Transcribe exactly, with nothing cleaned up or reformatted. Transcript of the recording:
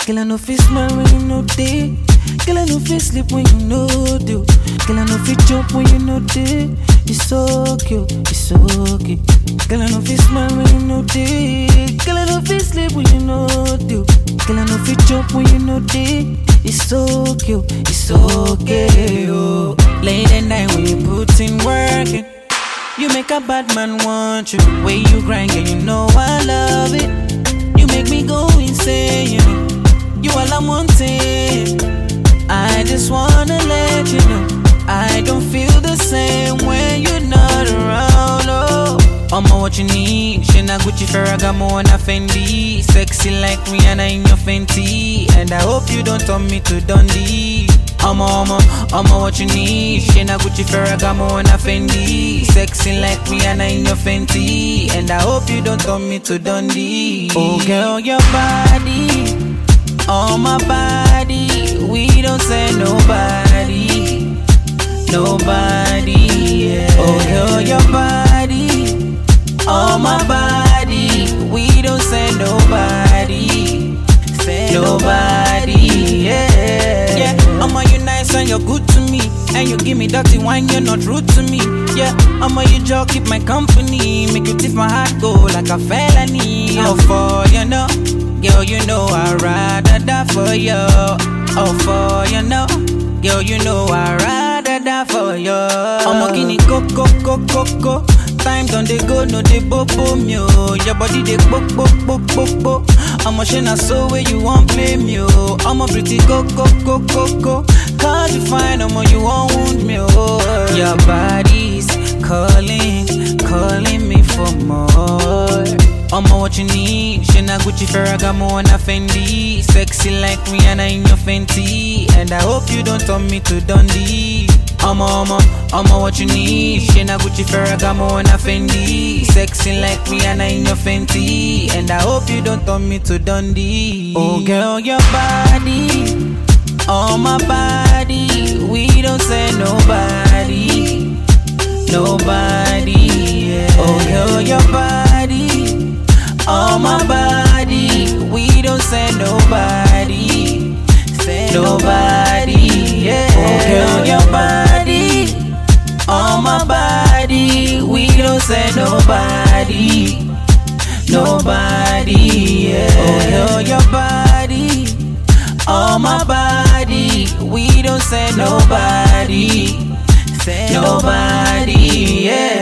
Girl, I know fit smile when you know day. Girl, I know fit sleep when you know do. Girl, I know fit jump when you know day. It's so cute, it's so cute. Girl, I know fit smile when you know day. Girl, I know fit sleep when you know do. Girl, I know fit jump when you know day. It's so cute, it's so okay, oh. Late at night when you put in working, you make a bad man want you. Way you grind, girl, you know I love it. You make me go insane, you know. You all I'm wanting. I just wanna let you know I don't feel the same when you're not around, oh. I'ma what you need. Shina Gucci, Ferragamo, and a Fendi. Sexy like Rihanna in your Fenty. And I hope you don't turn me to Dundee. I'ma, I'ma, I'ma what you need. Shina Gucci, Ferragamo, and a Fendi. Sexy like Rihanna in your Fenty. And I hope you don't turn me to Dundee. Oh girl, your body on my body, we don't say nobody, nobody, yeah. Oh girl, your body on my body, we don't say nobody, say nobody, yeah. Yeah, I'ma you nice and you're good to me, and you give me dirty wine, you're not rude to me. Yeah, I'ma you joke, keep my company, make you tip my heart go like a felony. Oh for you know. Girl, you know I'd rather die for you. Oh, for you know. Girl, you know I'd rather die for you. I'm a guinea coco, coco, coco. Time done they go, no they bobo me. Your body they bo, bo, bo, bo, bo. I'm a shena so where you won't play me. I'm a pretty coco, coco, coco. Cause you fine, I'm a you won't wound me. Your body's calling, calling me for more. I'ma what you need. Shina Gucci, Ferragamo, and a Fendi. Sexy like Rihanna in your Fenty. And I hope you don't turn me to Dundee. I'ma, I'ma, I'ma what you need. Shina Gucci, Ferragamo, and a Fendi. Sexy like Rihanna in your Fenty. And I hope you don't turn me to Dundee. Oh girl, your body on my body, we don't say nobody, nobody, yeah. Oh girl, your body on my body, we don't say nobody, say nobody, yeah. Oh girl, your body on my body, we don't say nobody, nobody, yeah. Oh girl, your body on my body, we don't say nobody, say nobody, yeah.